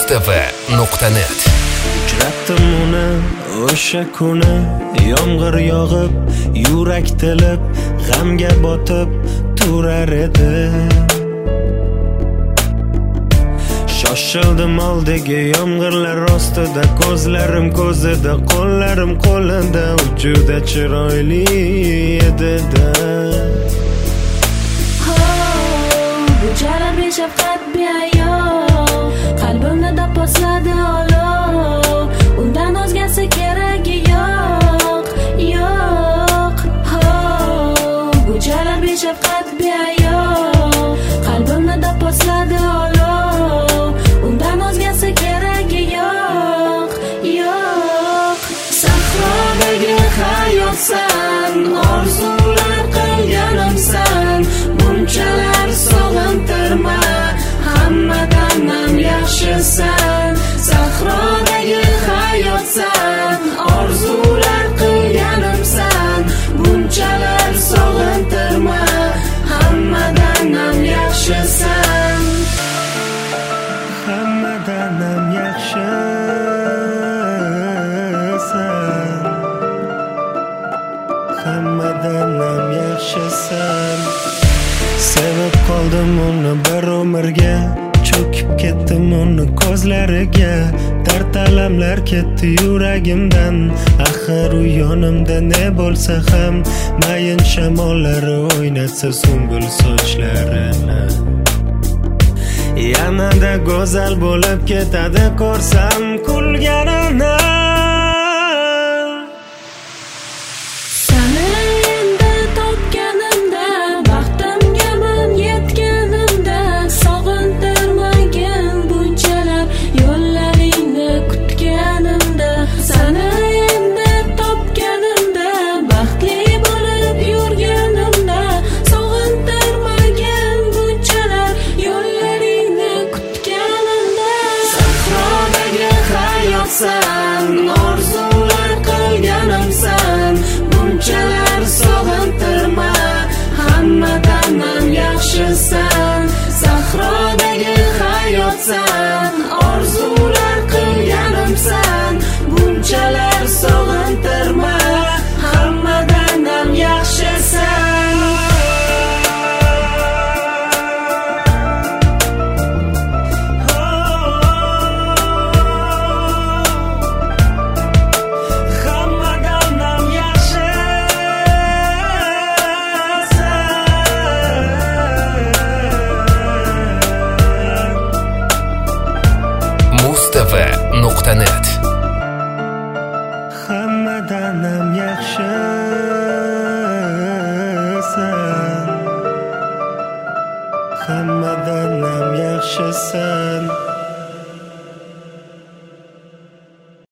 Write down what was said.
Mustafa.net. Uchratdim uni o'sha kuni, yomg'ir yog'ib, yurak tilib, g'amga botib turar edi. Shoshildim oldiga yomg'irlar ostida, ko'zlarim ko'zida, qo'llarim qo'lida, juda chiroyli edi-da. Bu jala beshafqat beayov, qalbimni doposladi olov. Undan o'zgasi keragi yo'q, yo'q. Bu jala beshafqat beayov, qalbimni doposladi olov. Undan o'zgasi keragi yo'q, yo'q. Sahrodagi hayotsan, orzular qilganimsan, bunchalar sog'intirma, hammadan ham yaxshisan. Sahrodagi hayotsan, orzular qilganimsan, bunchalar sog'intirma, hammadan ham yaxshisan. Hammadan ham yaxshisan. Hammadan ham yaxshisan. Sevib qoldim uni bir umrga, cho'kib ketdim uni ko'zlariga. Dard alamlar ketdi yuragimdan, axir u yonimda ne bo'lsa ham, mayin shamollari o'ynatsa sumbul sochlarini. Yanada go'zal bo'lib ketadi ko'rsam kulganini. Seni endi topganimda, baxtimga men yetganimda, sog'intirmagin bunchalar yo'llaringni kutganimda. Seni endi topganimda, baxtli bo'lib yurganimda, sog'intirmagin bunchalar yo'llaringni kutganimda. Sahrodagi hayotsan, orzular qilganimsan, bunchalar sog'intirma, hammadan ham yaxshisan. Sahrodagi hayotsan, orzular qilganimsan, bunchalar sog'intirma, hammadan ham yaxshisan. Hammadan ham Mustafa.net. Hammadan ham yaxshisan. Hammadan ham yaxshisan.